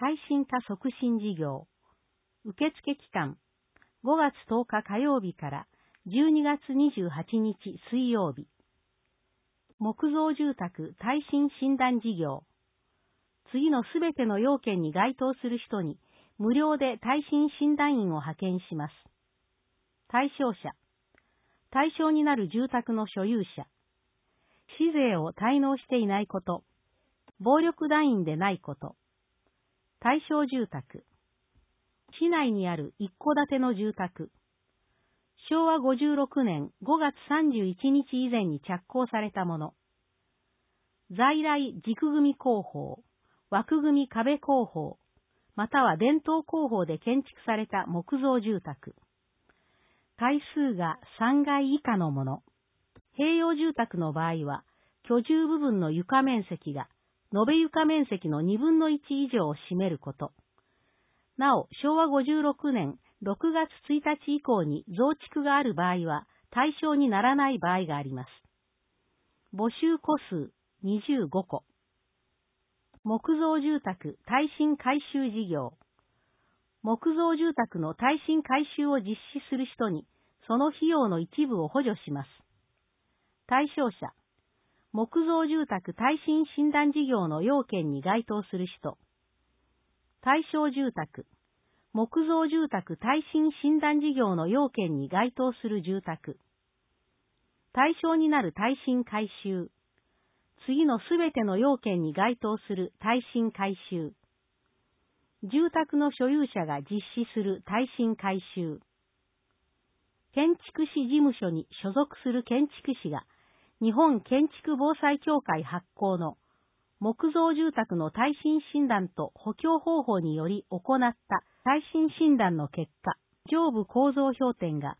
耐震化促進事業。受付期間、5月10日火曜日から12月28日水曜日。木造住宅耐震診断事業。次のすべての要件に該当する人に無料で耐震診断員を派遣します。対象者。対象になる住宅の所有者。市税を滞納していないこと。暴力団員でないこと。対象住宅。市内にある一戸建ての住宅。昭和56年5月31日以前に着工されたもの。在来軸組工法、枠組壁工法、または伝統工法で建築された木造住宅。階数が3階以下のもの。併用住宅の場合は、居住部分の床面積が、延べ床面積の2分の1以上を占めること。なお、昭和56年6月1日以降に増築がある場合は、対象にならない場合があります。募集戸数25戸。木造住宅耐震改修事業。木造住宅の耐震改修を実施する人に、その費用の一部を補助します。対象者。木造住宅耐震診断事業の要件に該当する人。対象住宅。木造住宅耐震診断事業の要件に該当する住宅。対象になる耐震改修。次のすべての要件に該当する耐震改修。住宅の所有者が実施する耐震改修。建築士事務所に所属する建築士が、日本建築防災協会発行の木造住宅の耐震診断と補強方法により行った耐震診断の結果、上部構造評点が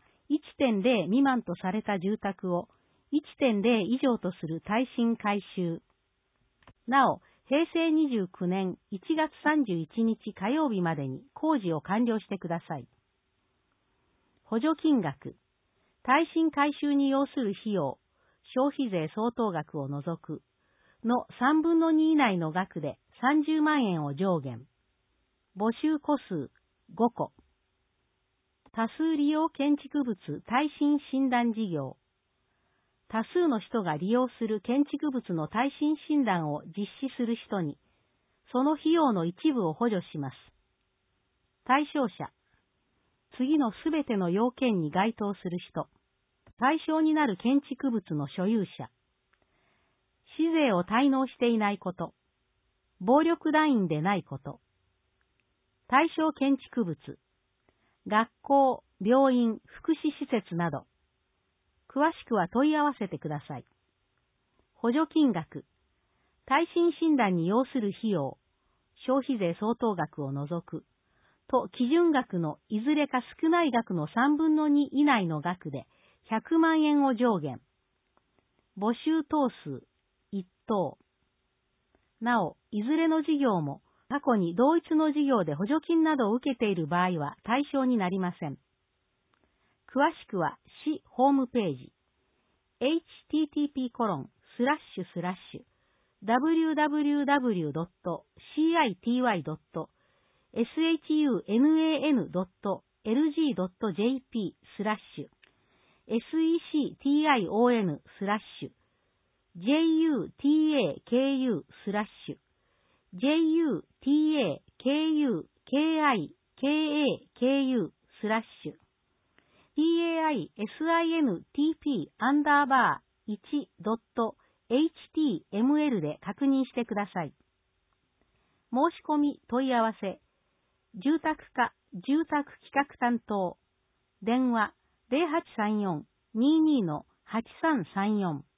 1.0 未満とされた住宅を 1.0 以上とする耐震改修。なお、平成29年1月31日火曜日までに工事を完了してください。補助金額。耐震改修に要する費用、消費税相当額を除く、の3分の2以内の額で30万円を上限。募集戸数5戸。多数利用建築物耐震診断事業。多数の人が利用する建築物の耐震診断を実施する人に、その費用の一部を補助します。対象者。次のすべての要件に該当する人。対象になる建築物の所有者。市税を滞納していないこと。暴力団員でないこと。対象建築物。学校、病院、福祉施設など。詳しくは問い合わせてください。補助金額。耐震診断に要する費用、消費税相当額を除く、と基準額のいずれか少ない額の3分の2以内の額で100万円を上限。募集棟数1棟。なお、いずれの事業も過去に同一の事業で補助金などを受けている場合は対象になりません。詳しくは市ホームページ http://www.cityn.task.jp/jitay-KU/JUTAKU/1.html で確認してください。申し込み問い合わせ、住宅課住宅企画担当、電話 0834-22-8334